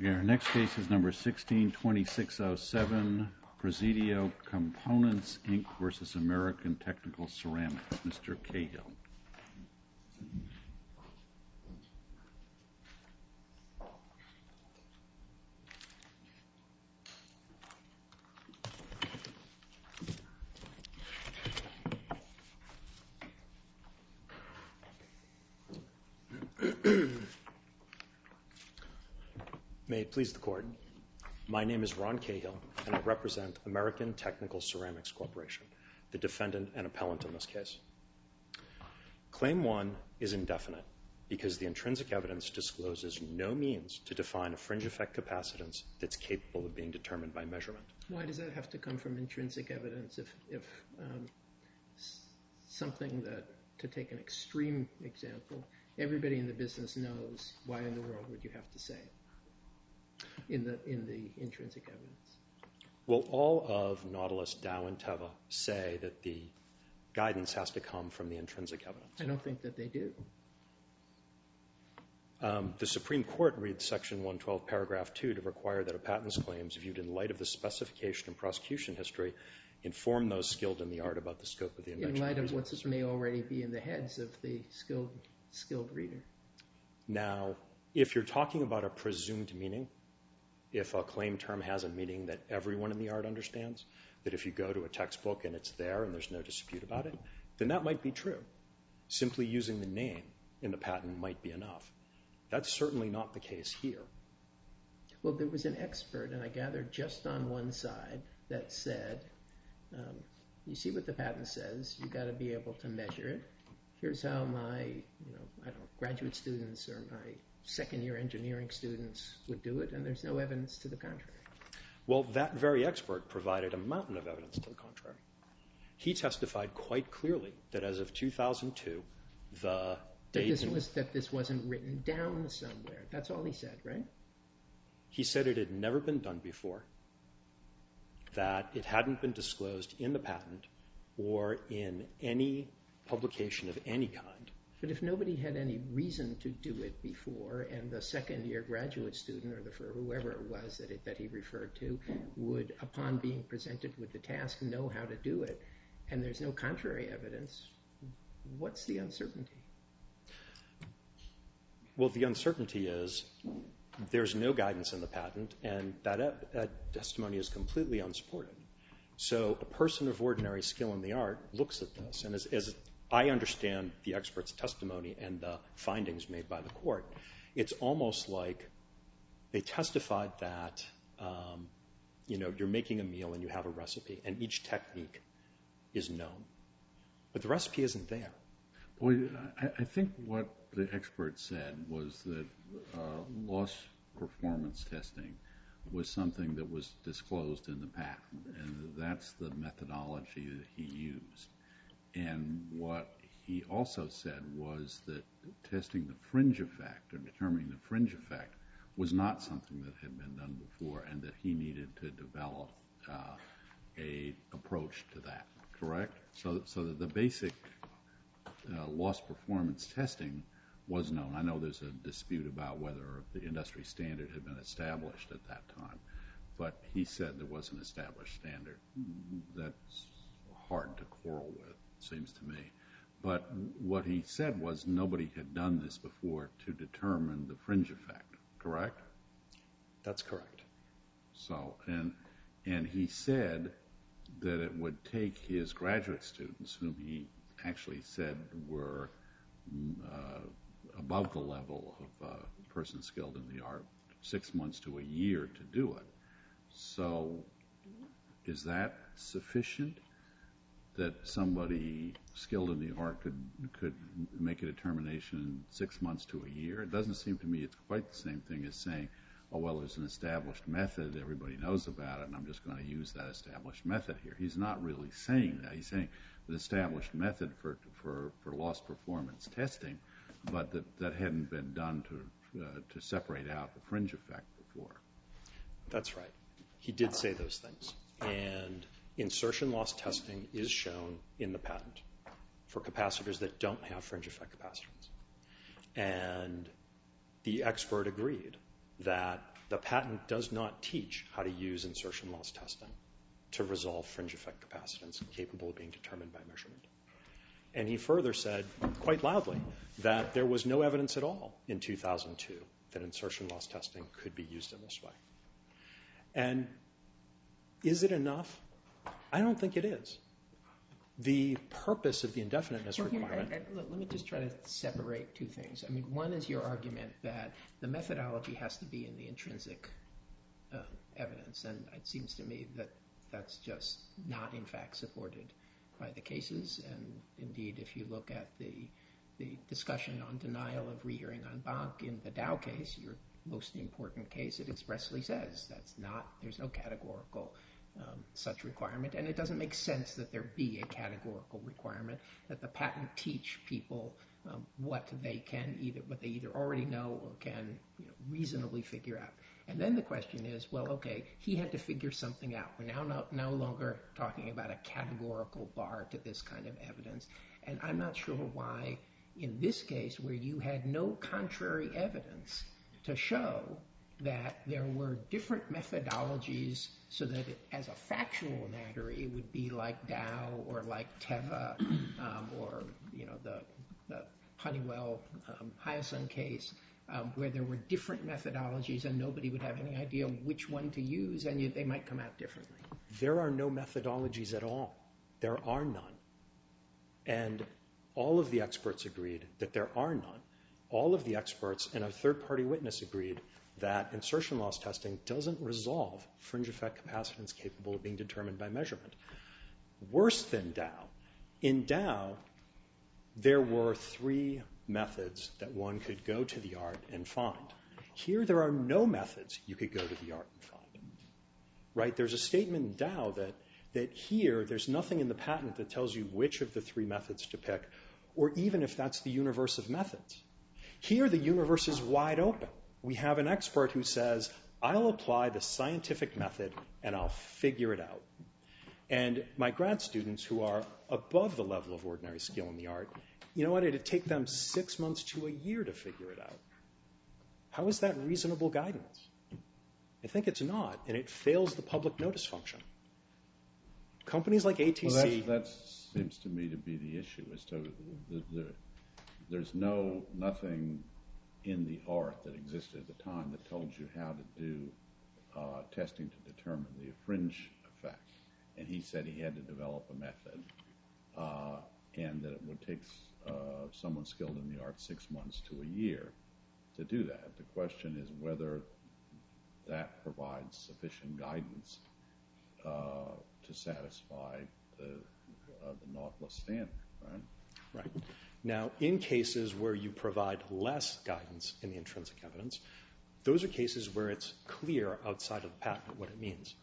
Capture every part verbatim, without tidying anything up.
Yeah, our next case is number sixteen twenty-six oh seven, Presidio Components, Incorporated versus American Technical Ceramics. Mister Cahill. May it please the Court. My name is Ron Cahill, and I represent American Technical Ceramics Corporation, the defendant and appellant in this case. Claim one is indefinite because the intrinsic evidence discloses no means to define a fringe effect capacitance that's capable of being determined by measurement. Why does that have to come from intrinsic evidence if, if um, something that, to take an extreme example, everybody in the business knows, why in the world would you have to say it in the, in the intrinsic evidence? Well, all of Nautilus, Dow, and Teva say that the guidance has to come from the intrinsic evidence. I don't think that they do. Um, the Supreme Court reads Section one twelve, Paragraph two, to require that a patent's claims, viewed in light of the specification and prosecution history, inform those skilled in the art about the scope of the invention. In light of what may already be in the heads of the skilled, skilled reader. Now, if you're talking about a presumed meaning, if a claim term has a meaning that everyone in the art understands, that if you go to a textbook and it's there and there's no dispute about it, then that might be true. Simply using the name in the patent might be enough. That's certainly not the case here. Well, there was an expert, and I gathered just on one side, that said, um, you see what the patent says, you've got to be able to measure it. Here's how my, you know, I don't know, graduate students or my second-year engineering students would do it, and there's no evidence to the contrary. Well, that very expert provided a mountain of evidence to the contrary. He testified quite clearly that as of two thousand two, the That this, was, that this wasn't written down somewhere. That's all he said, right? He said it had never been done before, that it hadn't been disclosed in the patent or in any publication of any kind. But if nobody had any reason to do it before, and the second-year graduate student, or the, for whoever it was that, it, that he referred to, would, upon being presented with the task, know how to do it, and there's no contrary evidence, what's the uncertainty? Well, the uncertainty is there's no guidance in the patent, and that, that testimony is completely unsupported. So a person of ordinary skill in the art looks at this, and as, as I understand the expert's testimony and the findings made by the court, it's almost like they testified that um, you know, you're making a meal and you have a recipe, and each technique is known. But the recipe isn't there. Boy, I, I think what the expert said was that uh, loss performance testing was something that was disclosed in the patent, and that's the methodology that he used. And what he also said was that testing the fringe effect or determining the fringe effect was not something that had been done before, and that he needed to develop uh, a approach to that. Correct? So, so that the basic uh, loss performance testing was known. I know there's a dispute about whether the industry standard had been established at that time, but he said there was an established standard. That's hard to quarrel with, seems to me. But what he said was nobody had done this before to determine the fringe effect, correct? That's correct. So, and and he said that it would take his graduate students, whom he actually said were uh, above the level of a person skilled in the art, six months to a year to do it. So is that sufficient that somebody skilled in the art could could make a determination in six months to a year? It doesn't seem to me it's quite the same thing as saying, oh, well, there's an established method, everybody knows about it, and I'm just going to use that established method here. He's not really saying that. He's saying the established method for for, for loss performance testing, but that, that hadn't been done to, uh, to separate out the fringe effect before. That's right. He did say those things. And insertion loss testing is shown in the patent for capacitors that don't have fringe effect capacitance. And the expert agreed that the patent does not teach how to use insertion loss testing to resolve fringe effect capacitance capable of being determined by measurement. And he further said, quite loudly, that there was no evidence at all in two thousand two that insertion loss testing could be used in this way. And is it enough? I don't think it is. The purpose of the indefiniteness well, here, requirement... I, I, let me just try to separate two things. I mean, one is your argument that the methodology has to be in the intrinsic uh, evidence, and it seems to me that that's just not, in fact, supported by the cases. And indeed, if you look at the the discussion on denial of rehearing en banc in the Dow case, your most important case, it expressly says that's not, there's no categorical um, such requirement, and it doesn't make sense that there be a categorical requirement, that the patent teach people um, what they can either, what they either already know or can, you know, reasonably figure out. And then the question is, well, okay, he had to figure something out. We're now no, no longer talking about a categorical bar to this kind of evidence. And I'm not sure why, in this case, where you had no contrary evidence to show that there were different methodologies so that it, as a factual matter, it would be like Dow or like Teva um, or, you know, the, the Honeywell um, Hyosung case, Um, where there were different methodologies and nobody would have any idea which one to use, and you, they might come out differently. There are no methodologies at all. There are none. And all of the experts agreed that there are none. All of the experts and a third-party witness agreed that insertion loss testing doesn't resolve fringe effect capacitance capable of being determined by measurement. Worse than Dow, in Dow, there were three methods that one could go to the art and find. Here, there are no methods you could go to the art and find. Right? There's a statement in Dow that, that here, there's nothing in the patent that tells you which of the three methods to pick, or even if that's the universe of methods. Here, the universe is wide open. We have an expert who says, I'll apply the scientific method and I'll figure it out. And my grad students who are above the level of ordinary skill in the art, you know what, it'd take them six months to a year to figure it out. How is that reasonable guidance? I think it's not, and it fails the public notice function. Companies like A T C... Well, that seems to me to be the issue, as to the, the, there's no, nothing in the art that existed at the time that told you how to do uh, testing to determine the fringe effect. And he said he had to develop a method, uh, and that it would take uh, someone skilled in the art six months to a year to do that. The question is whether that provides sufficient guidance uh, to satisfy the, uh, the Nautilus standard, right? Right. Now, in cases where you provide less guidance in the intrinsic evidence, those are cases where it's clear outside of the patent what it means.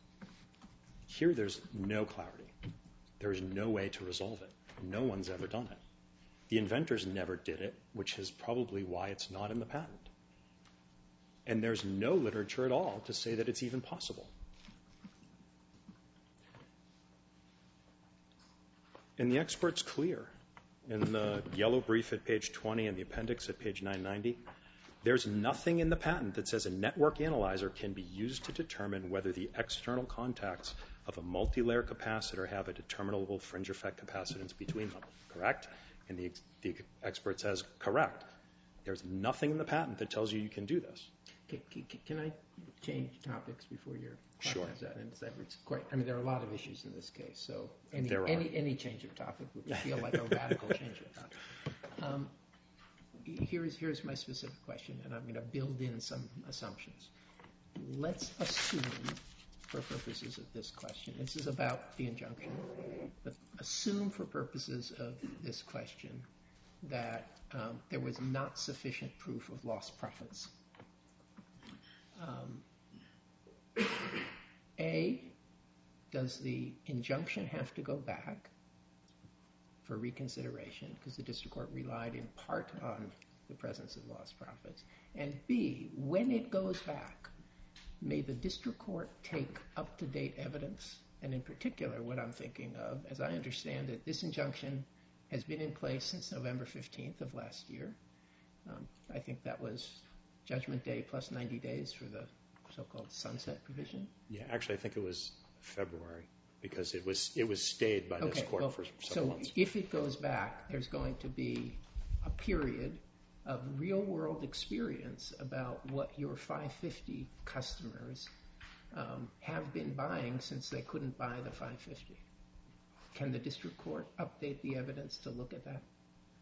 Here, there's no clarity. There's no way to resolve it. No one's ever done it. The inventors never did it, which is probably why it's not in the patent. And there's no literature at all to say that it's even possible. And the expert's clear. In the yellow brief at page twenty and the appendix at page nine ninety, there's nothing in the patent that says a network analyzer can be used to determine whether the external contacts of a multi-layer capacitor have a determinable fringe effect capacitance between them. Correct? And the, the expert says, correct. There's nothing in the patent that tells you you can do this. Can, can, can I change topics before your Sure. that? And it's quite, I mean, there are a lot of issues in this case, so any There are. any, any change of topic would feel like a radical change of topic. Um, here's here's my specific question, and I'm going to build in some assumptions. Let's assume, for purposes of this question, this is about the injunction, but assume for purposes of this question that um, there was not sufficient proof of lost profits. Um, A, does the injunction have to go back for reconsideration because the district court relied in part on the presence of lost profits? And B, when it goes back, may the district court take up-to-date evidence? And in particular, what I'm thinking of, as I understand it, this injunction has been in place since November fifteenth of last year. Um, I think that was Judgment Day plus ninety days for the so sunset provision? Yeah, actually, I think it was February because it was it was stayed by this Okay, court well, for several so months. if it goes back, there's going to be a period of real-world experience about what your five fifty customers um, have been buying since they couldn't buy the five fifty. Can the district court update the evidence to look at that?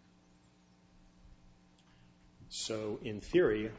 So in theory,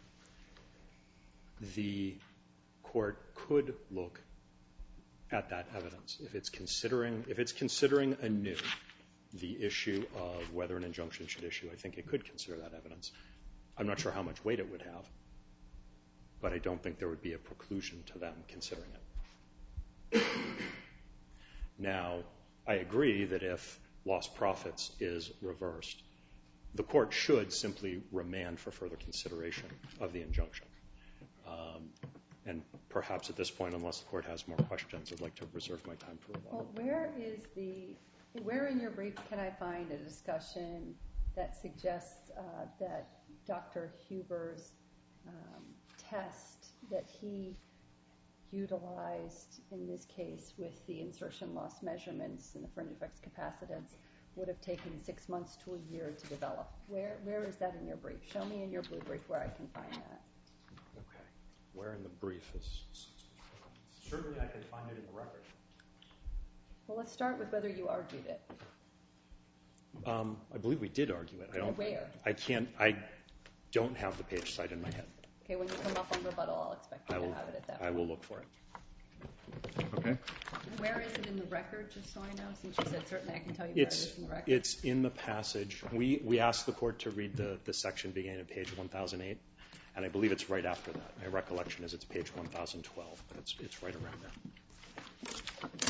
the court could look at that evidence. If it's considering, if it's considering anew the issue of whether an injunction should issue, I think it could consider that evidence. I'm not sure how much weight it would have, but I don't think there would be a preclusion to them considering it. Now, I agree that if lost profits is reversed, the court should simply remand for further consideration of the injunction. Um, and perhaps at this point, unless the court has more questions, I'd like to reserve my time for a while. Well, where is the, where in your brief can I find a discussion that suggests uh, that Doctor Huber's um, test that he utilized in this case with the insertion loss measurements and the fringe effects capacitance would have taken six months to a year to develop? Where Where is that in your brief? Show me in your blue brief where I can find that. Okay. Where in the brief is? Certainly I can find it in the record. Well, let's start with whether you argued it. Um, I believe we did argue it. I don't. Where? I can't. I don't have the page cite in my head. Okay, when you come up on rebuttal, I'll expect you I to will. have it at that I point. will look for it. Okay. Where is it in the record, just so I know? Since you said certainly I can tell you where it It's is in the record. it's in the passage. We we asked the court to read the the section beginning at page one thousand eight, and I believe it's right after that. My recollection is it's page one thousand twelve, but it's it's right around there.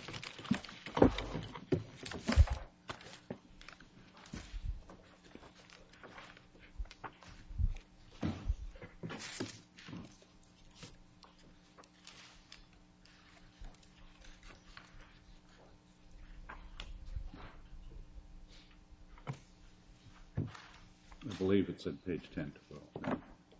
I believe it's at page ten twelve.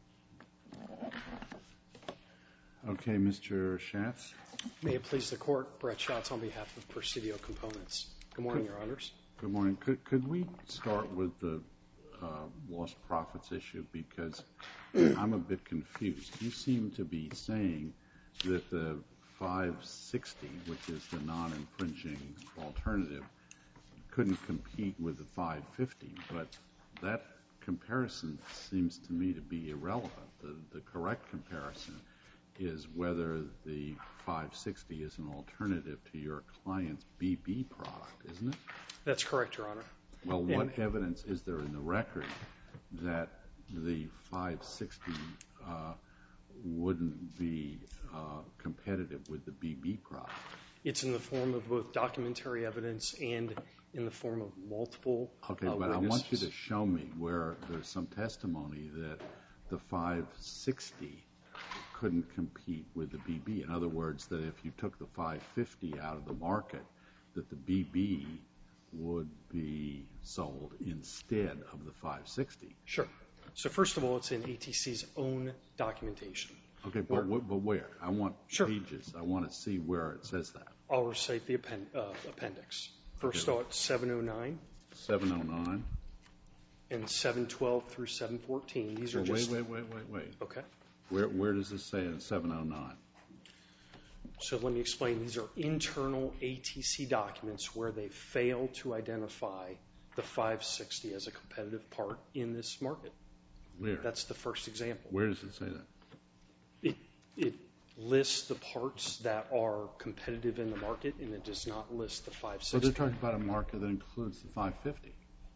Okay, Mister Schatz. May it please the Court, Brett Schatz on behalf of Presidio Components. Good morning, Your Honors. Good morning. Could could we start with the uh, lost profits issue, because I'm a bit confused. You seem to be saying that the five sixty, which is the non-infringing alternative, couldn't compete with the five fifty, but that comparison seems to me to be irrelevant. The, the correct comparison is whether the five sixty is an alternative to your client's B B product, isn't it? That's correct, Your Honor. Well, what And- evidence is there in the record that the five sixty uh, wouldn't be uh, competitive with the B B product? It's in the form of both documentary evidence and in the form of multiple Okay, uh, but I witnesses. want you to show me where there's some testimony that the five sixty couldn't compete with the B B. In other words, that if you took the five fifty out of the market, that the B B would be sold instead of the five sixty. Sure. So first of all, it's in A T C's own documentation. Okay, but, wh- but where? I want Sure. pages. I want to see where it says that. I'll recite the append- uh, appendix. First Okay. out, seven oh nine seven oh nine. and seven twelve through seven fourteen. These are Well, just... wait, wait, wait, wait, wait. Okay. Where, where does this say in seven oh nine? So let me explain. These are internal A T C documents where they fail to identify the five sixty as a competitive part in this market. Where? That's the first example. Where does it say that? It, it lists the parts that are competitive in the market, and it does not list the five So they're sixty. talking about a market that includes the five fifty.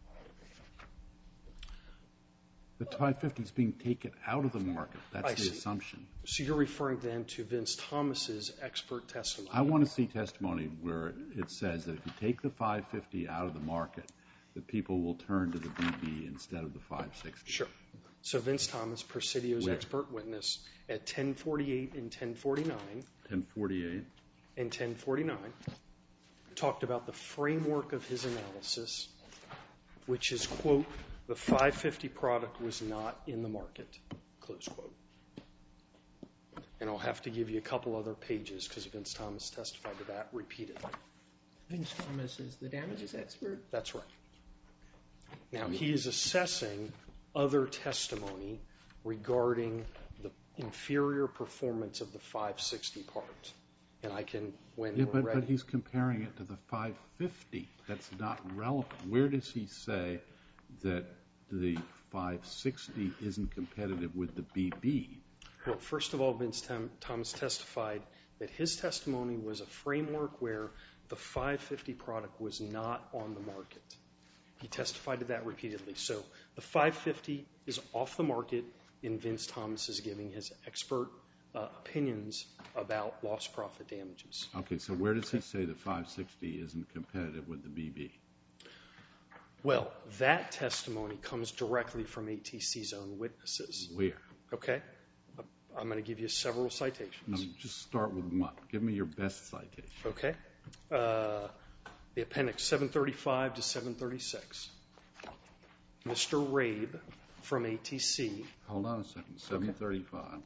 The five fifty is being taken out of the market. That's I the see. assumption. So you're referring then to Vince Thomas's expert testimony. I want to see testimony where it says that if you take the five fifty out of the market, that people will turn to the B B instead of the five sixty. Sure. So Vince Thomas, Presidio's Where? expert witness, at ten forty-eight and ten forty-nine ten forty-eight. and ten forty-nine, talked about the framework of his analysis, which is, quote, the five fifty product was not in the market, close quote. And I'll have to give you a couple other pages because Vince Thomas testified to that repeatedly. Vince Thomas is the damages expert? That's right. Now, he is assessing other testimony regarding the inferior performance of the five sixty part. And I can, when Yeah, we're but, ready. but he's comparing it to the five fifty. That's not relevant. Where does he say that the five sixty isn't competitive with the B B? Well, first of all, Vince Tom- Thomas testified that his testimony was a framework where the five fifty product was not on the market. He testified to that repeatedly. So the five fifty is off the market, and Vince Thomas is giving his expert uh, opinions about lost profit damages. Okay, so where does he say the five sixty isn't competitive with the B B? Well, that testimony comes directly from A T C's own witnesses. Where? Okay? I'm going to give you several citations. No, just start with one. Give me your best citation. Okay? Uh, the appendix seven thirty-five to seven thirty-six. Mister Rabe from A T C. Hold on a second. seven thirty-five.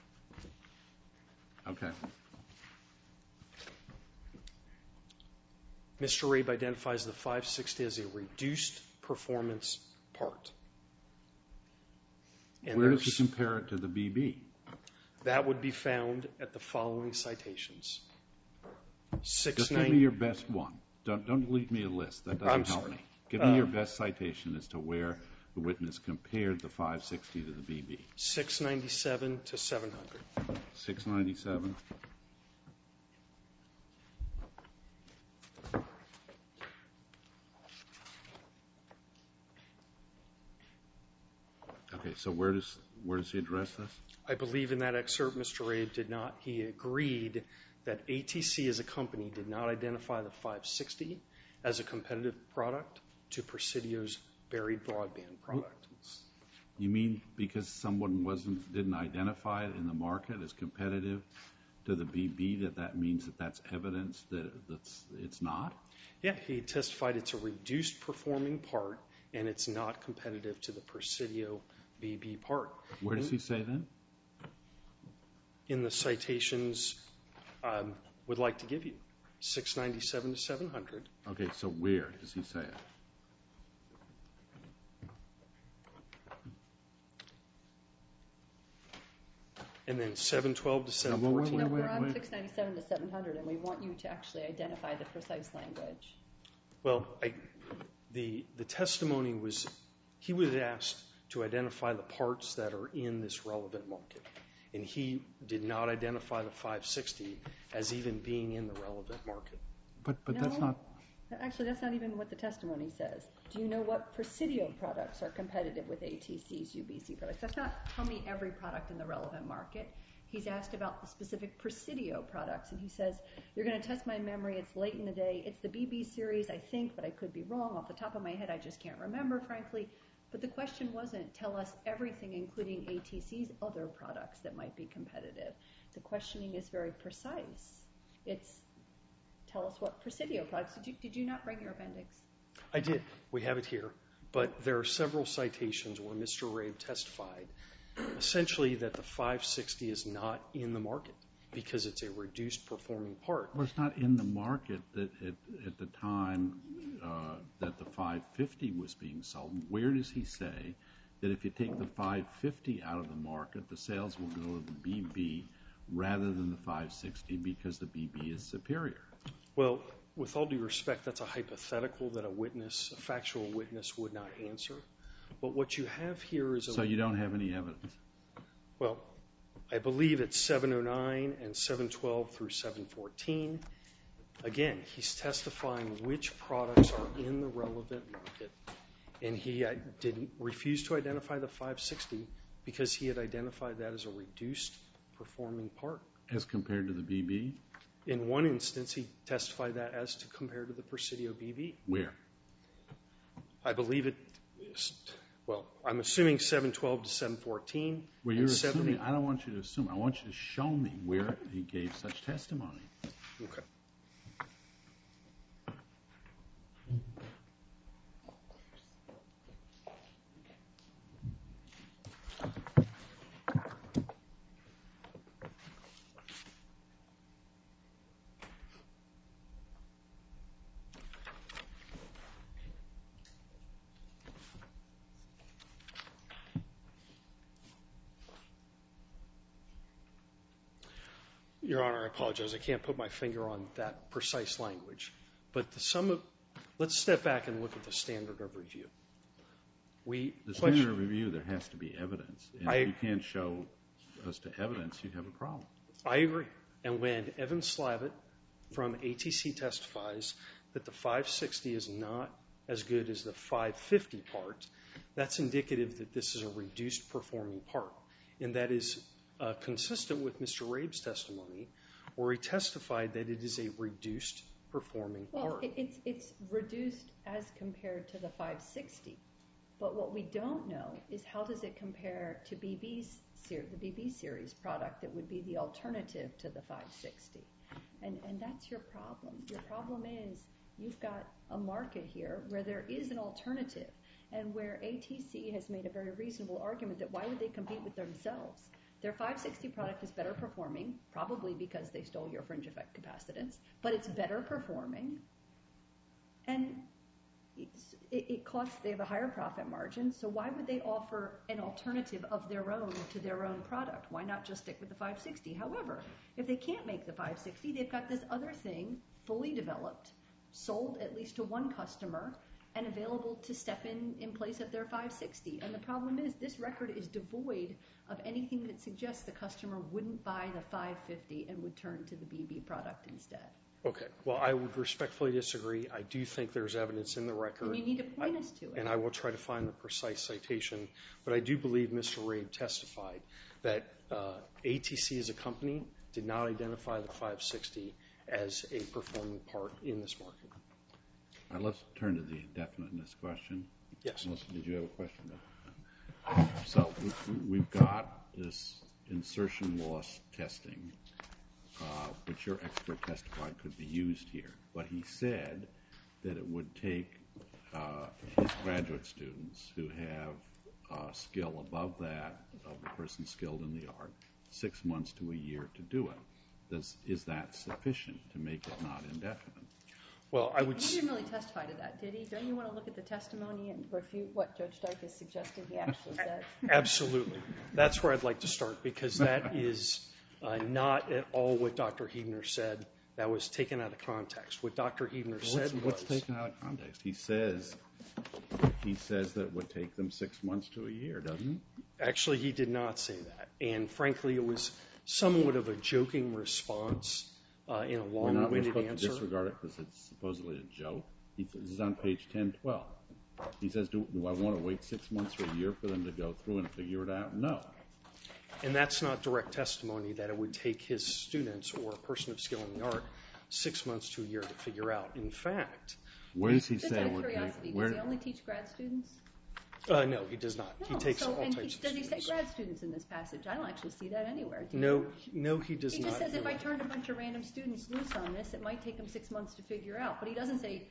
Okay. Mister Rabe identifies the five sixty as a reduced performance part. And Where does he there's- compare it to the B B? That would be found at the following citations. Six Just give nine. me your best one. Don't don't leave me a list. That doesn't I'm help sorry. me. Give me Uh, your best citation as to where the witness compared the five sixty to the B B. six ninety-seven to seven hundred. six ninety-seven. Okay, so where does where does he address this? I believe in that excerpt, Mister Rabe did not. He agreed that A T C as a company did not identify the five sixty as a competitive product to Presidio's buried broadband product. You mean because someone wasn't didn't identify it in the market as competitive to the B B, that that means that that's evidence that that's, it's not? Yeah, he testified it's a reduced performing part and it's not competitive to the Presidio B B part. Where does he say that? In the citations I would like to give you, six ninety-seven to seven hundred. Okay, so where does he say it? And then seven twelve to seven wait, wait, fourteen. No, wait, we're on wait. six ninety-seven to seven hundred, and we want you to actually identify the precise language. Well, I, the the testimony was, he was asked to identify the parts that are in this relevant market, and he did not identify the five sixty as even being in the relevant market. But but No. that's not. Actually, that's not even what the testimony says. Do you know what Presidio products are competitive with A T C's U B C products? That's not tell me every product in the relevant market. He's asked about the specific Presidio products, and he says, you're going to test my memory. It's late in the day. It's the B B series, I think, but I could be wrong. Off the top of my head, I just can't remember, frankly. But the question wasn't tell us everything, including A T C's other products that might be competitive. The questioning is very precise. It's tell us what Presidio products. Did you, did you not bring your appendix? I did. We have it here. But there are several citations where Mister Rabe testified essentially that the five sixty is not in the market because it's a reduced performing part. Well, it's not in the market that at, at the time uh, that the five fifty was being sold. Where does he say that if you take the five fifty out of the market, the sales will go to the B B rather than the five sixty because the B B is superior? Well, with all due respect, that's a hypothetical that a witness, a factual witness, would not answer. But what you have here is a... So you don't have any evidence? Well, I believe it's seven oh nine and seven twelve through seven fourteen. Again, he's testifying which products are in the relevant market, and he uh, didn't refuse to identify the five sixty because he had identified that as a reduced performing part. As compared to the B B? In one instance, he testified that as to compare to the Presidio B B. Where? I believe it is, well, I'm assuming seven twelve to seven fourteen. Well, you're and assuming. seventy I don't want you to assume. I want you to show me where he gave such testimony. Okay. Your Honor, I apologize. I can't put my finger on that precise language. But the sum of, let's step back and look at the standard of review. We the question, standard of review, there has to be evidence. And I, if you can't show us to evidence, you have a problem. I agree. And when Evan Slavitt from A T C testifies that the five sixty is not as good as the five fifty part, that's indicative that this is a reduced performing part. And that is uh, consistent with Mister Rabe's testimony, where he testified that it is a reduced performing well, part. It, it's, it's reduced as compared to the five sixty. But what we don't know is how does it compare to B B's the B B series product that would be the alternative to the five sixty. And, and that's your problem. Your problem is you've got a market here where there is an alternative and where A T C has made a very reasonable argument that why would they compete with themselves? Their five sixty product is better performing, probably because they stole your fringe effect capacitance, but it's better performing. And it's, it, it costs, they have a higher profit margin, so why would they offer an alternative of their own to their own product? Why not just stick with the five sixty? However, if they can't make the five sixty, they've got this other thing fully developed, sold at least to one customer, and available to step in in place of their five sixty. And the problem is this record is devoid of anything that suggests the customer wouldn't buy the five fifty and would turn to the B B product instead. Okay. Well, I would respectfully disagree. I do think there's evidence in the record. And you need to point us to it. And I will try to find the precise citation. But I do believe Mister Rabe testified that uh, A T C as a company did not identify the five sixty as a performing part in this market. All right, let's turn to the indefiniteness question. Yes. Melissa, did you have a question? So we, we've got this insertion loss testing, uh, which your expert testified could be used here. But he said that it would take uh, his graduate students who have uh, skill above that of the person skilled in the art six months to a year to do it. Does, is that sufficient to make it not indefinite? Well, I would. He didn't really testify to that, did he? Don't you want to look at the testimony and refute what Judge Dyke is suggesting he actually said? Absolutely. That's where I'd like to start, because that is uh, not at all what Doctor Huebner said. That was taken out of context. What Doctor Huebner What's, said was... what's taken out of context? He says he says that it would take them six months to a year, doesn't he? Actually, he did not say that. And frankly, it was somewhat of a joking response uh, in a long-winded We're not answer. to disregard it because it's supposedly a joke. He, this is on page ten twelve. He says, do, do I want to wait six months or a year for them to go through and figure it out? No. And that's not direct testimony that it would take his students or a person of skill in the art six months to a year to figure out. In fact... Where does he Just say out it of would curiosity, take? Where, does he only teach grad students? Uh, no, he does not. No. He takes so, all and types he, of does he students. say grad students in this passage? I don't actually see that anywhere. Do No, you? no, he does He not. just says if do I it. turned a bunch of random students loose on this, it might take them six months to figure out. But he doesn't say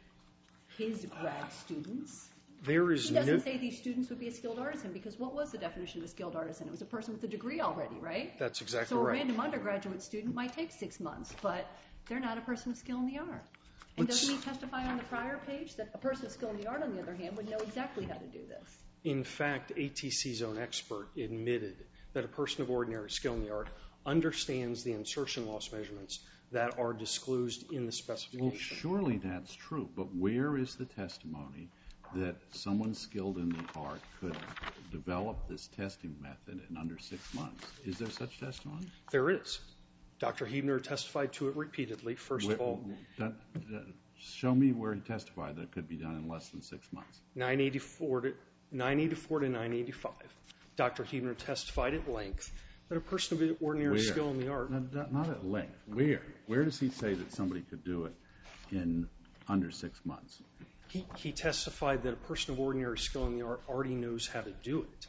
his grad students. There is He doesn't no... say these students would be a skilled artisan, because what was the definition of a skilled artisan? It was a person with a degree already, right? That's exactly so a right. random undergraduate student might take six months, but they're not a person of skill in the art. And Let's- doesn't he testify on the prior page that a person of skill in the art, on the other hand, would know exactly how to do this? In fact, A T C's own expert admitted that a person of ordinary skill in the art understands the insertion loss measurements that are disclosed in the specification. well, surely that's true, but where is the testimony that someone skilled in the art could develop this testing method in under six months? Is there such testimony? There is. Doctor Huebner testified to it repeatedly. First Where, of all, that, that, show me where he testified that it could be done in less than six months. nine eighty-four to nine eighty-five, Doctor Huebner testified at length that a person of ordinary Where? skill in the art... Not, not, not at length. Where? Where does he say that somebody could do it in under six months? He, he testified that a person of ordinary skill in the art already knows how to do it.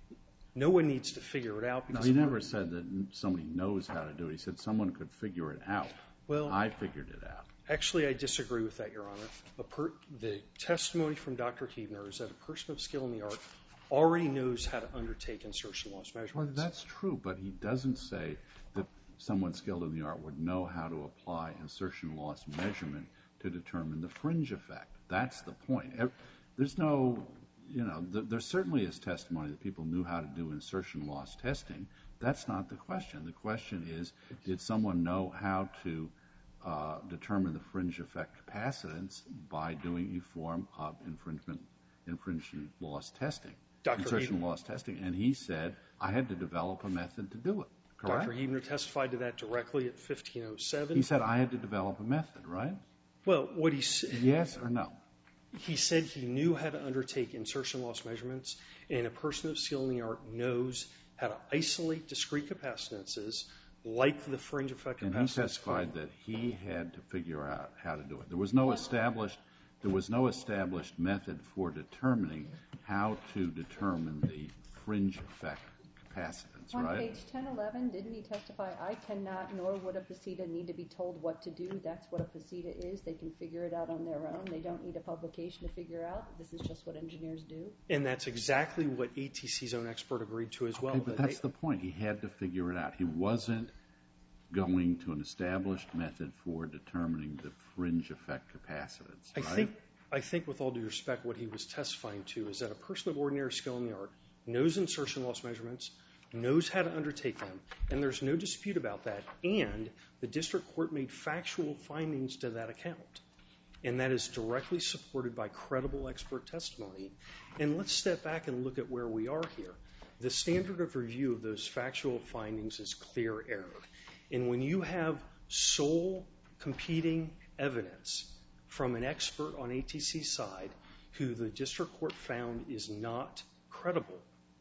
No one needs to figure it out. No, Because he never said that somebody knows how to do it. He said someone could figure it out. Well, I figured it out. Actually, I disagree with that, Your Honor. A per, the testimony from Doctor Huebner is that a person of skill in the art already knows how to undertake insertion loss Well, measurements. that's true, but he doesn't say that someone skilled in the art would know how to apply insertion loss measurement to determine the fringe effect. That's the point. There's no, you know, th- there certainly is testimony that people knew how to do insertion loss testing. that's not the question. The question is, did someone know how to uh, determine the fringe effect capacitance by doing a form of infringement, infringement loss testing, Doctor insertion Huebner, loss testing? And he said, I had to develop a method to do it, correct? Doctor Huebner testified to that directly at fifteen oh seven. He said, I had to develop a method, right? Well, what he said... Yes or no? He said he knew how to undertake insertion loss measurements, and a person of skill in the art knows how to isolate discrete capacitances like the fringe effect capacitance. And he testified that he had to figure out how to do it. There was no established, there was no established method for determining how to determine the fringe effect capacitance, On right? page ten eleven, didn't he testify, I cannot nor would a faceta need to be told what to do. That's what a faceta is. They can figure it out on their own. They don't need a publication to figure out. This is just what engineers do. And that's exactly what A T C's own expert agreed to as well. Okay, but that that's they, the point. He had to figure it out. He wasn't going to an established method for determining the fringe effect capacitance, I right? think, I think with all due respect, what he was testifying to is that a person of ordinary skill in the art knows insertion loss measurements, knows how to undertake them, and there's no dispute about that, and the district court made factual findings to that account. And that is directly supported by credible expert testimony. And let's step back and look at where we are here. The standard of review of those factual findings is clear error. And when you have sole competing evidence from an expert on A T C's side who the district court found is not credible,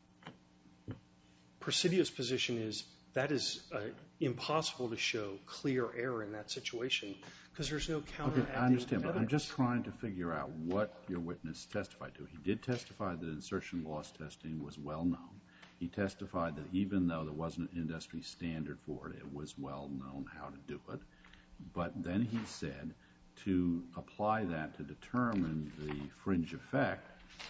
Presidio's position is that is uh, impossible to show clear error in that situation because there's no counteracting Okay, I understand, but I'm evidence. just trying to figure out what your witness testified to. He did testify that insertion loss testing was well known. He testified that even though there wasn't an industry standard for it, it was well known how to do it. But then he said to apply that to determine the fringe effect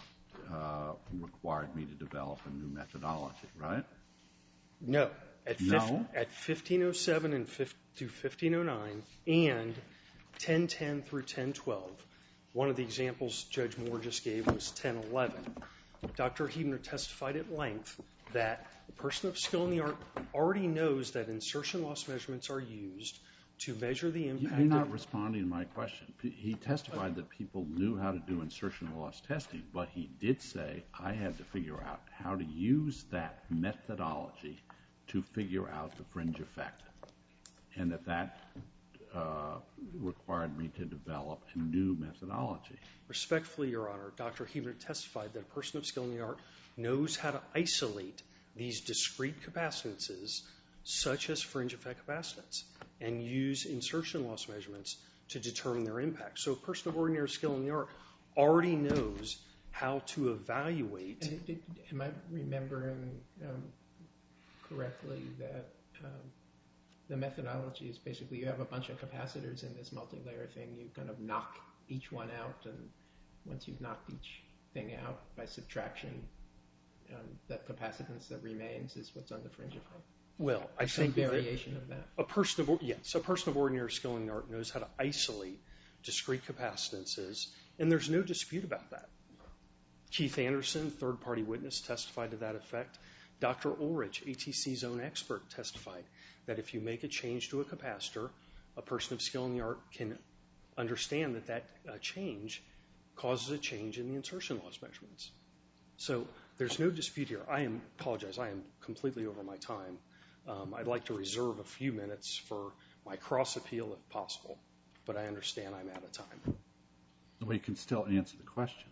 uh, required me to develop a new methodology, right? No. At, No? fif- at fifteen oh seven and fif- to fifteen oh nine and ten ten through ten twelve, one of the examples Judge Moore just gave was ten eleven. Doctor Huebner testified at length that a person of skill in the art already knows that insertion loss measurements are used to measure the impact. You're not of, responding to my question. He testified that people knew how to do insertion loss testing, but he did say I had to figure out how to use that methodology to figure out the fringe effect, and that that uh, required me to develop a new methodology. Respectfully, Your Honor, Doctor Huebner testified that a person of skill in the art knows how to isolate these discrete capacitances, such as fringe effect capacitance, and use insertion loss measurements to determine their impact. So a person of ordinary skill in the art already knows how to evaluate. And it, it, am I remembering um, correctly that um, the methodology is basically you have a bunch of capacitors in this multi-layer thing, you kind of knock each one out, and once you've knocked each thing out by subtraction, um, that capacitance that remains is what's on the fringe effect? Well, I Some think variation of that. a person of yes, a person of ordinary skill in the art knows how to isolate discrete capacitances, and there's no dispute about that. Keith Anderson, third-party witness, testified to that effect. Doctor Ulrich, A T C's own expert, testified that if you make a change to a capacitor, a person of skill in the art can understand that that uh, change causes a change in the insertion loss measurements. So there's no dispute here. I am, apologize, I am completely over my time. Um, I'd like to reserve a few minutes for my cross-appeal if possible, but I understand I'm out of time. Well, you can still answer the question.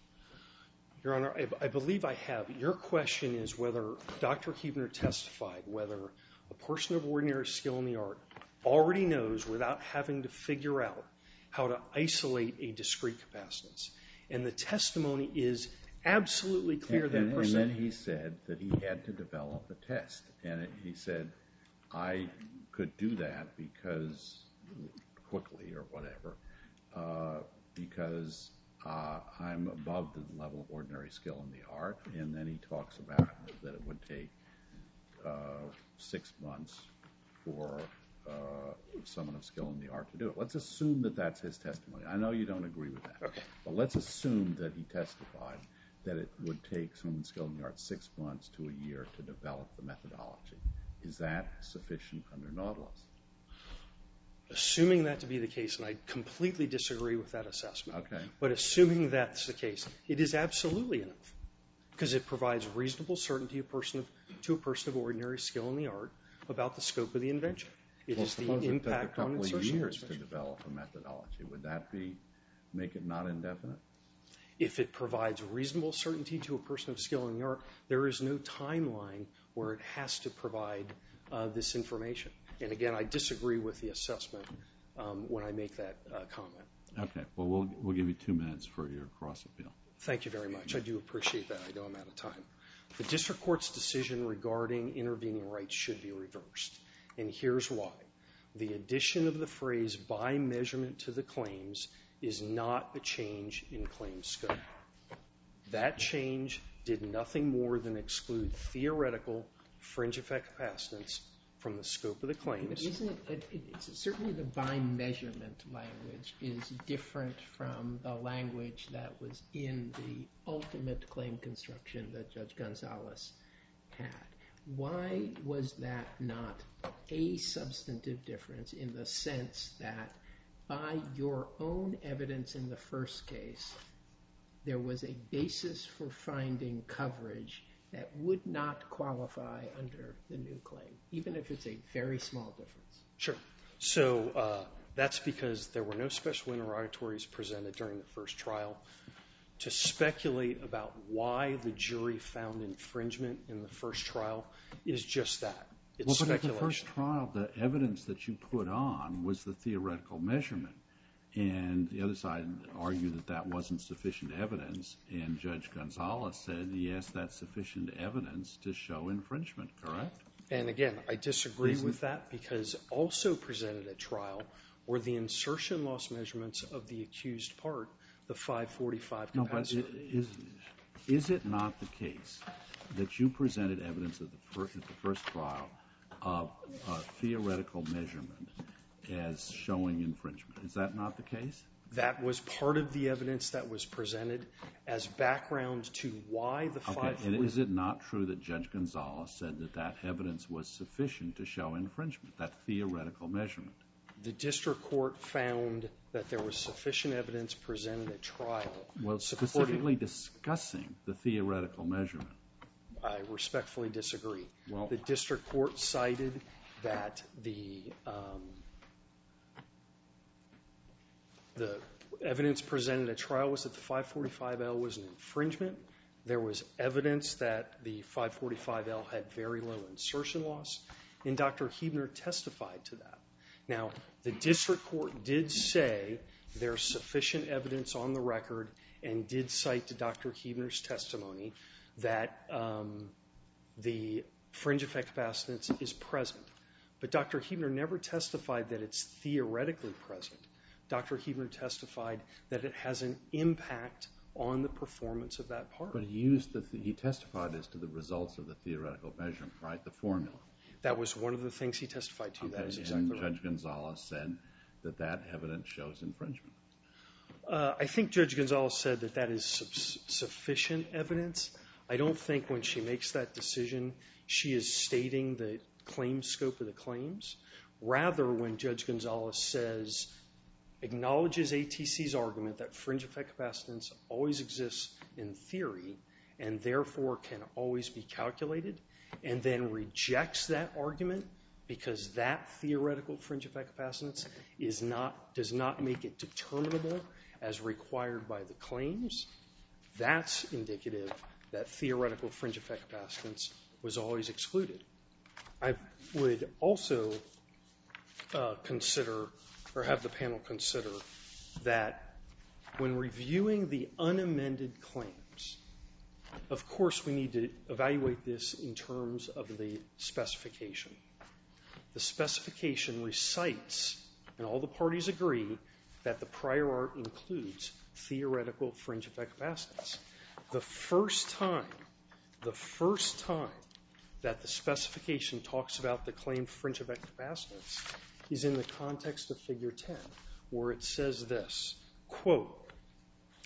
Your Honor, I, I believe I have. Your question is whether Doctor Huebner testified whether a person of ordinary skill in the art already knows without having to figure out how to isolate a discrete capacitance. And the testimony is absolutely clear that and, a person... and then he said that he had to develop a test. And it, he said, I could do that because, quickly or whatever, uh, because uh, I'm above the level of ordinary skill in the art. And then he talks about that it would take uh, six months for uh, someone of skill in the art to do it. Let's assume that that's his testimony. I know you don't agree with that. Okay. But let's assume that he testified that it would take someone skilled in the art six months to a year to develop the methodology. Is that sufficient under Nautilus? Assuming that to be the case, and I completely disagree with that assessment, Okay. but assuming that's the case, it is absolutely enough because it provides reasonable certainty a person of, to a person of ordinary skill in the art about the scope of the invention. It well, is the suppose impact it took a on couple of insertion. years to develop a methodology. Would that be make it not indefinite? If it provides reasonable certainty to a person of skill in the art, there is no timeline where it has to provide uh, this information. And again, I disagree with the assessment um, when I make that uh, comment. Okay. Well, we'll we'll give you two minutes for your cross appeal. Thank you very much. I do appreciate that. I know I'm out of time. The district court's decision regarding intervening rights should be reversed. And here's why. The addition of the phrase by measurement to the claims is not a change in claim scope. That change did nothing more than exclude theoretical fringe effect capacitance from the scope of the claims. But isn't it, it, it it's certainly the by measurement language is different from the language that was in the ultimate claim construction that Judge Gonzalez had. Why was that not a substantive difference in the sense that by your own evidence in the first case, there was a basis for finding coverage that would not qualify under the new claim, even if it's a very small difference? Sure. So uh, that's because there were no special interrogatories presented during the first trial. To speculate about why the jury found infringement in the first trial is just that. It's well, but speculation. in the first trial, the evidence that you put on was the theoretical measurement. And the other side argued that that wasn't sufficient evidence, and Judge Gonzalez said, yes, that's sufficient evidence to show infringement, correct? And again, I disagree with that because also presented at trial were the insertion loss measurements of the accused part, the five forty-five No, but capacitor. is, is it not the case that you presented evidence at the first, at the first trial of a theoretical measurement as showing infringement? Is that not the case? That was part of the evidence that was presented as background to why the Okay, five forty. and is it not true that Judge Gonzalez said that that evidence was sufficient to show infringement, that theoretical measurement? The district court found that there was sufficient evidence presented at trial. Well, specifically discussing the theoretical measurement. I respectfully disagree. Well, the district court cited that the um, the evidence presented at trial was that the five forty-five L was an infringement. There was evidence that the five forty-five L had very low insertion loss, and Doctor Huebner testified to that. Now, the district court did say there's sufficient evidence on the record and did cite to Doctor Huebner's testimony that um, the fringe effect capacitance is present. But Doctor Huebner never testified that it's theoretically present. Doctor Huebner testified that it has an impact on the performance of that part. but he used the th- he testified as to the results of the theoretical measurement, right? The formula. That was one of the things he testified to. Okay, That is exactly and right. Judge Gonzalez said that that evidence shows infringement. Uh, I think Judge Gonzalez said that that is su- sufficient evidence. I don't think when she makes that decision, she is stating the claim scope of the claims. Rather, when Judge Gonzalez says, acknowledges A T C's argument that fringe effect capacitance always exists in theory and therefore can always be calculated, and then rejects that argument because that theoretical fringe effect capacitance is not, does not make it determinable as required by the claims, that's indicative that theoretical fringe effect capacitance was always excluded. I would also uh, consider, or have the panel consider, that when reviewing the unamended claims, of course we need to evaluate this in terms of the specification. The specification recites, and all the parties agree, that the prior art includes theoretical fringe effect capacitance. The first time, the first time that the specification talks about the claimed fringe effect capacitance is in the context of Figure ten, where it says this, quote,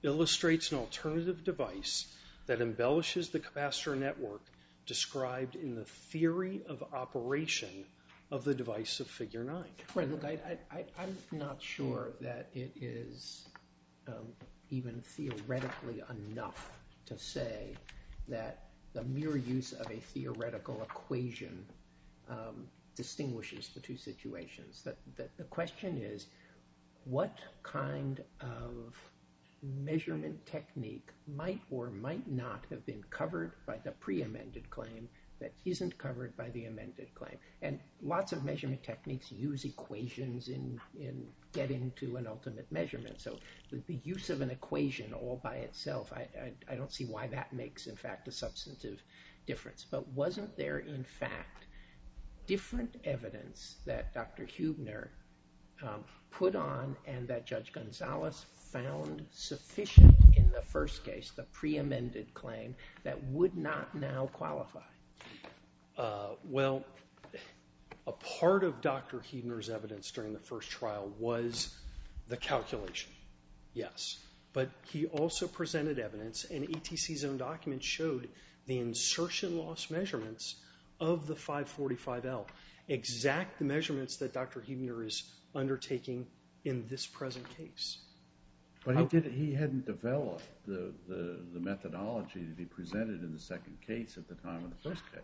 illustrates an alternative device that embellishes the capacitor network described in the theory of operation of the device of Figure nine. Right, look, I, I, I'm not sure that it is um, even theoretically enough to say that the mere use of a theoretical equation um, distinguishes the two situations. That, that the question is, what kind of measurement technique might or might not have been covered by the pre-amended claim that isn't covered by the amended claim? And lots of measurement techniques use equations in, in getting to an ultimate measurement. So the, the use of an equation all by itself, I, I, I don't see why that makes, in fact, a substantive difference. But wasn't there, in fact, different evidence that Doctor Huebner um, put on and that Judge Gonzalez found sufficient in the first case, the pre-amended claim, that would not now qualify? Uh, well, a part of Doctor Huebner's evidence during the first trial was the calculation, yes. But he also presented evidence, and A T C's own document showed the insertion loss measurements of the five forty-five L, exact the measurements that Doctor Huebner is undertaking in this present case. But he did. He hadn't developed the, the, the methodology that he presented in the second case at the time of the first case.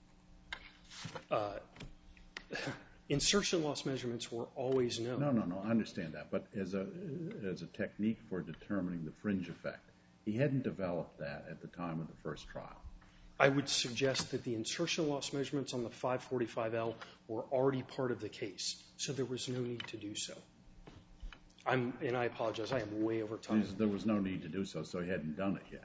Uh, insertion loss measurements were always known. No, no, no, I understand that. But as a, as a technique for determining the fringe effect, he hadn't developed that at the time of the first trial. I would suggest that the insertion loss measurements on the five forty-five L were already part of the case, so there was no need to do so. I'm, and I apologize, I am way over time. There was no need to do so, so he hadn't done it yet.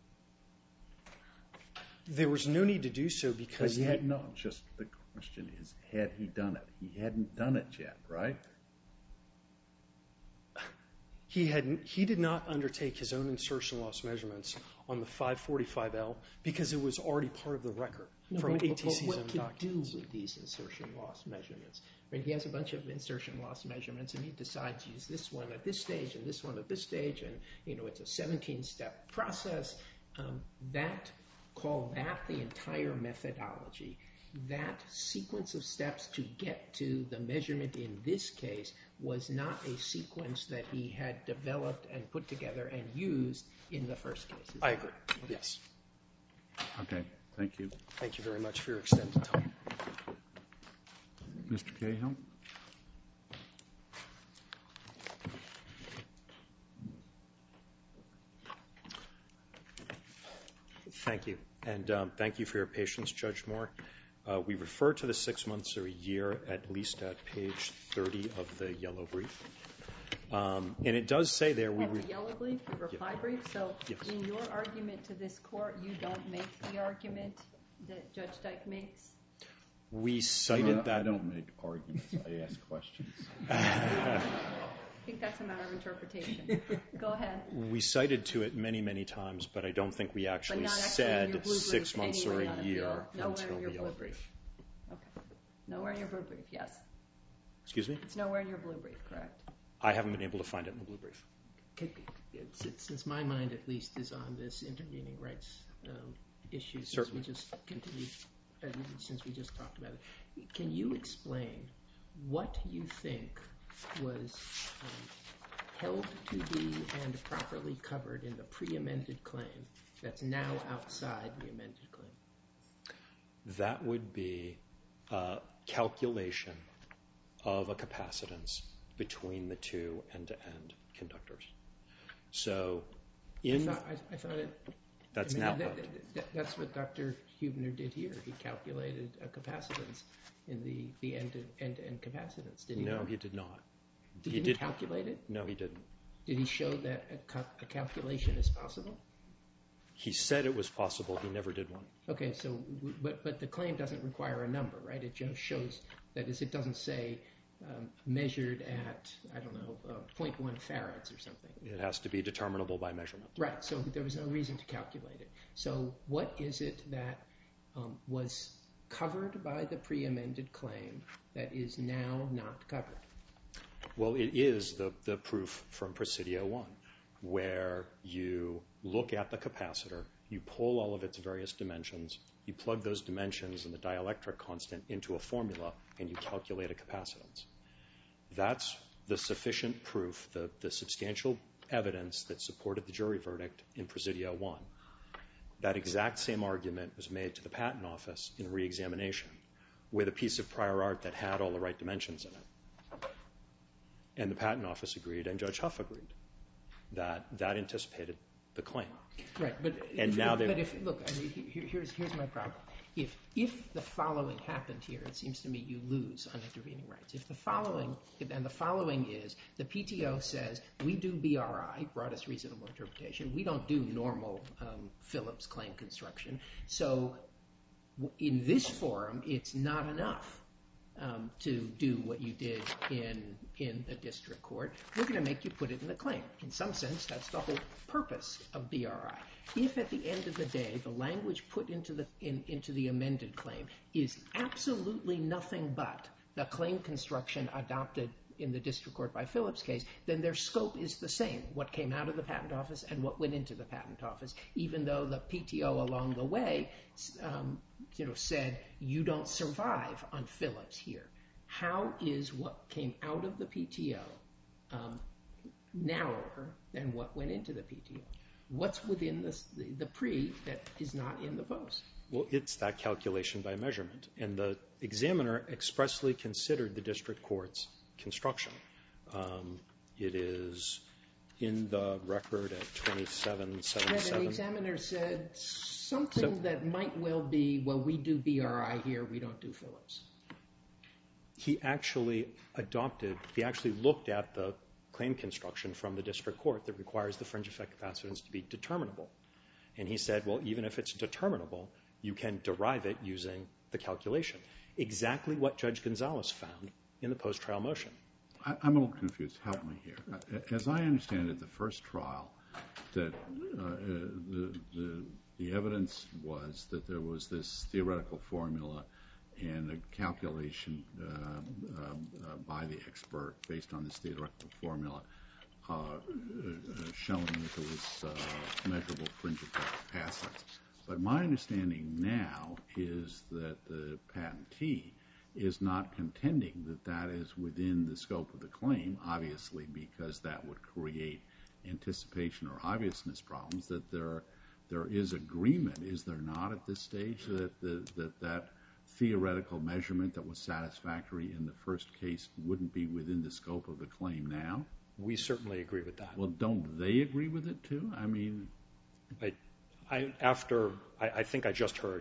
There was no need to do so because But he had, no, just the question is, had he done it? He hadn't done it yet, right? He, had, he did not undertake his own insertion loss measurements on the five forty-five L because it was already part of the record No, from but, A T C's but what own to documents. do with these insertion loss measurements? I mean, he has a bunch of insertion loss measurements, and he decides to use this one at this stage and this one at this stage, and you know it's a seventeen-step process. Um, that call that the entire methodology. That sequence of steps to get to the measurement in this case was not a sequence that he had developed and put together and used in the first case. I agree, yes. Okay, thank you. Thank you very much for your extended time. Mister Cahill? Thank you. And um, thank you for your patience, Judge Moore. Uh, we refer to the six months or a year at least at page thirty of the yellow brief. Um, and it does say there we... Oh, the yellow brief, the reply Yeah. brief? So Yes. in your argument to this court, you don't make the argument that Judge Dyke makes? We cited No, that... I don't make arguments. I ask questions. I think that's a matter of interpretation. Go ahead. We cited to it many, many times, but I don't think we But actually not actually in said your blue six brief months anyway or on a year appeal. Nowhere until in your the blue yellow brief. brief. Okay. Nowhere in your blue brief, yes. Excuse me? It's nowhere in your blue brief, correct? I haven't been able to find it in the blue brief. Since my mind, at least, is on this intervening rights um, issue, since Certainly. we just continued, uh, since we just talked about it, can you explain what you think was um, held to be and properly covered in the pre-amended claim that's now outside the amended claim? That would be a calculation of a capacitance between the two end-to-end conductors. So in... I thought, I, I thought it... That's I mean, now... that, that, that, that's what Doctor Huebner did here. He calculated a capacitance in the, the end-to-end end capacitance. Did he No, not? he did not. He, he didn't did- calculate it? No, he didn't. Did he show that a, cal- a calculation is possible? He said it was possible. He never did one. Okay, so, w- but, but the claim doesn't require a number, right? It just shows, that is, it doesn't say um, measured at, I don't know, uh, zero point one farads or something. It has to be determinable by measurement. Right, so there was no reason to calculate it. So what is it that um, was covered by the pre-amended claim that is now not covered? Well, it is the, the proof from Presidio one. where you look at the capacitor, you pull all of its various dimensions, you plug those dimensions and the dielectric constant into a formula, and you calculate a capacitance. That's the sufficient proof, the, the substantial evidence that supported the jury verdict in Presidio one. That exact same argument was made to the Patent Office in reexamination with a piece of prior art that had all the right dimensions in it. And the Patent Office agreed, and Judge Huff agreed, that that anticipated the claim. Right, but, and if, now but if, look, I mean, here, here's, here's my problem. If, if the following happened here, it seems to me you lose on intervening rights. If the following, and the following is, the P T O says, we do B R I, broadest reasonable interpretation. We don't do normal um, Phillips claim construction. So in this forum, it's not enough um, to do what you did in, in the district court. We're going to make you put it in the claim. In some sense, that's the whole purpose of B R I. If at the end of the day, the language put into the, in, into the amended claim is absolutely nothing but the claim construction adopted in the district court by Phillips case, then their scope is the same, what came out of the Patent Office and what went into the Patent Office, even though the P T O along the way um, you know, said, you don't survive on Phillips here. How is what came out of the P T O um, narrower than what went into the P T O? What's within this, the, the pre that is not in the post? Well, it's that calculation by measurement. And the examiner expressly considered the district court's construction. Um, it is in the record at twenty-seven seventy-seven. And the examiner said something So, that might well be, well, we do B R I here, we don't do Phillips. He actually adopted, he actually looked at the claim construction from the district court that requires the fringe effect capacitance to be determinable. And he said, well, even if it's determinable, you can derive it using the calculation. Exactly what Judge Gonzalez found in the post-trial motion. I, I'm a little confused. Help me here. As I understand it, the first trial, that uh, the, the, the evidence was that there was this theoretical formula and a calculation uh, um, uh, by the expert based on this theoretical formula uh, uh, showing that there was uh, measurable fringe effect capacitance. But my understanding now is that the patentee is not contending that that is within the scope of the claim, obviously, because that would create anticipation or obviousness problems, that there there is agreement, is there not, at this stage, that the, that that theoretical measurement that was satisfactory in the first case wouldn't be within the scope of the claim now? We certainly agree with that. Well, don't they agree with it, too? I mean... I, I, after, I, I think I just heard,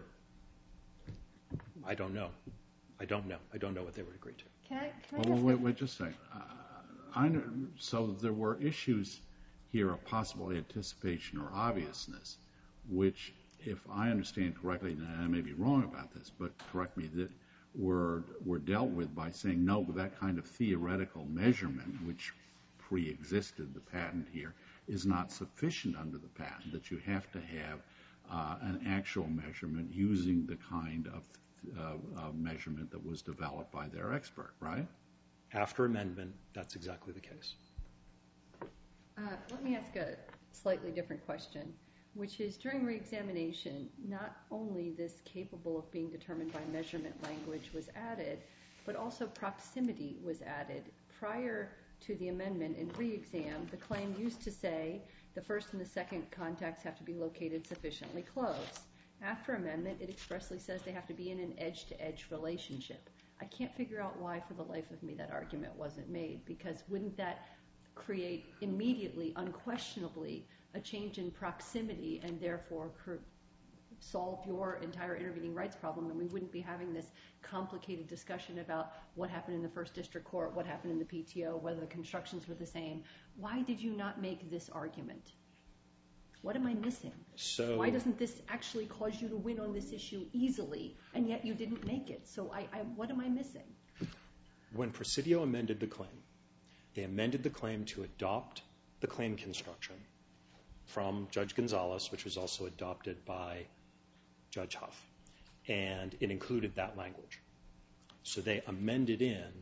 I don't know. I don't know. I don't know what they would agree to. Can I, can I well, ask wait, wait, just a second. Uh, I know, so there were issues here of possible anticipation or obviousness, which, if I understand correctly, and I may be wrong about this, but correct me, that were, were dealt with by saying, no, that kind of theoretical measurement, which pre-existed the patent here, is not sufficient under the patent, that you have to have uh, an actual measurement using the kind of uh, uh, measurement that was developed by their expert, right? After amendment, that's exactly the case. Uh, let me ask a slightly different question, which is during reexamination, not only this capable of being determined by measurement language was added, but also proximity was added. Prior to the amendment in re-exam, the claim used to say the first and the second contacts have to be located sufficiently close. After amendment, it expressly says they have to be in an edge-to-edge relationship. I can't figure out why, for the life of me, that argument wasn't made, because wouldn't that create immediately, unquestionably, a change in proximity and therefore solve your entire intervening rights problem, and we wouldn't be having this complicated discussion about what happened in the first district court, what happened in the P T O, whether the constructions were the same. Why did you not make this argument? What am I missing? So, why doesn't this actually cause you to win on this issue easily, and yet you didn't make it? So I, I, what am I missing? When Presidio amended the claim, they amended the claim to adopt the claim construction from Judge Gonzalez, which was also adopted by Judge Huff, and it included that language. So they amended in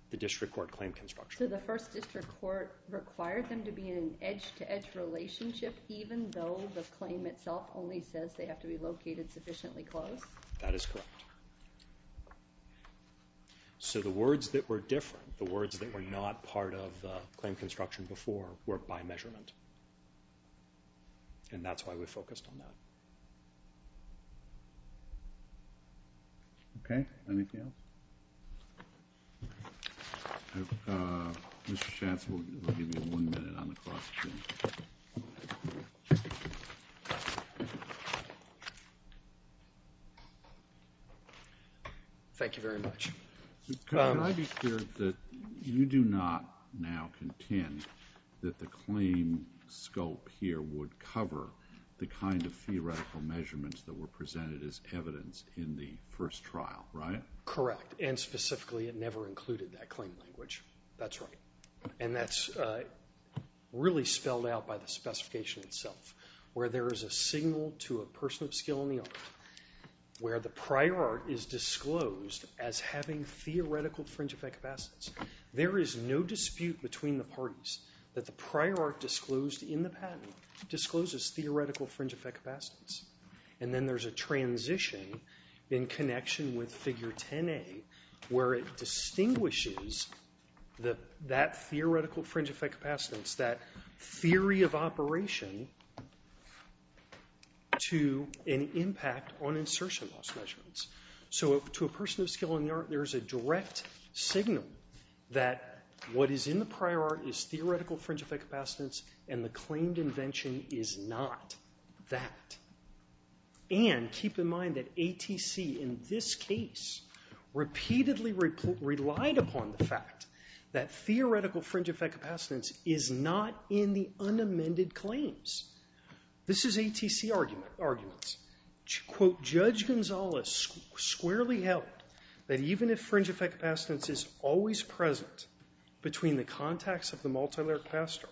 the district court claim construction. So the first district court required them to be in an edge-to-edge relationship even though the claim itself only says they have to be located sufficiently close? That is correct. So the words that were different, the words that were not part of the claim construction before, were by measurement. And that's why we focused on that. Okay, anything else? Uh, Mister Schatz, we'll, we'll give you one minute on the cross appeal. Thank you very much. Could, Um, could I be clear that you do not now contend that the claim scope here would cover the kind of theoretical measurements that were presented as evidence in the first trial, right? Correct. And specifically, it never included that claim language. That's right. And that's uh, really spelled out by the specification itself, where there is a signal to a person of skill in the art, where the prior art is disclosed as having theoretical fringe effect capacitance. There is no dispute between the parties that the prior art disclosed in the patent discloses theoretical fringe effect capacitance. And then there's a transition in connection with figure ten A where it distinguishes the, that theoretical fringe effect capacitance, that theory of operation, to an impact on insertion loss measurements. So to a person of skill in the art, there's a direct signal that what is in the prior art is theoretical fringe effect capacitance, and the claimed invention is not that. And keep in mind that A T C in this case repeatedly re- relied upon the fact that theoretical fringe effect capacitance is not in the unamended claims. This is A T C argument, arguments. Quote, Judge Gonzalez squ- squarely held that even if fringe effect capacitance is always present between the contacts of the multilayer capacitor,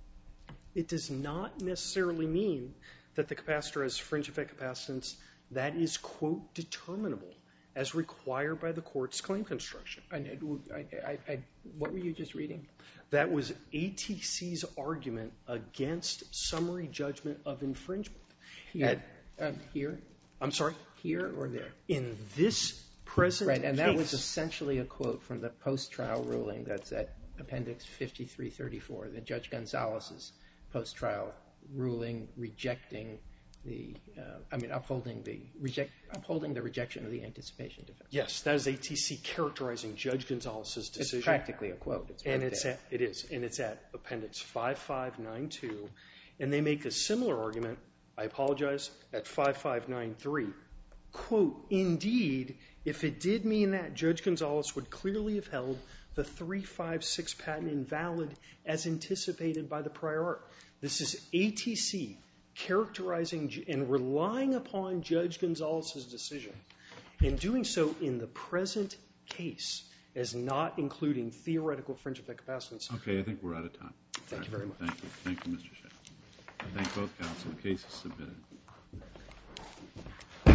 it does not necessarily mean that the capacitor has fringe effect capacitance that is, quote, determinable as required by the court's claim construction. I, I, I, what were you just reading? That was A T C's argument against summary judgment of infringement. Here? At, um, here? I'm sorry? Here or there? In this present Right, and case. that was essentially a quote from the post-trial ruling that's at Appendix fifty-three thirty-four, the Judge Gonzalez's post-trial ruling rejecting the, uh, I mean, upholding the reject, upholding the rejection of the anticipation defense. Yes, that is A T C characterizing Judge Gonzalez's decision. It's practically a quote. It's right and it's there. at, it is, and it's at Appendix five five nine two, and they make a similar argument, I apologize, at five five nine three. Quote, indeed, if it did mean that, Judge Gonzalez would clearly have held the three five six patent invalid as anticipated by the prior art. This is A T C characterizing and relying upon Judge Gonzalez's decision, and doing so in the present case as not including theoretical fringe effect capacitance. Okay, I think we're out of time. Thank you very much. Thank you. Thank you, Mister Shea. I thank both counsel. The case is submitted.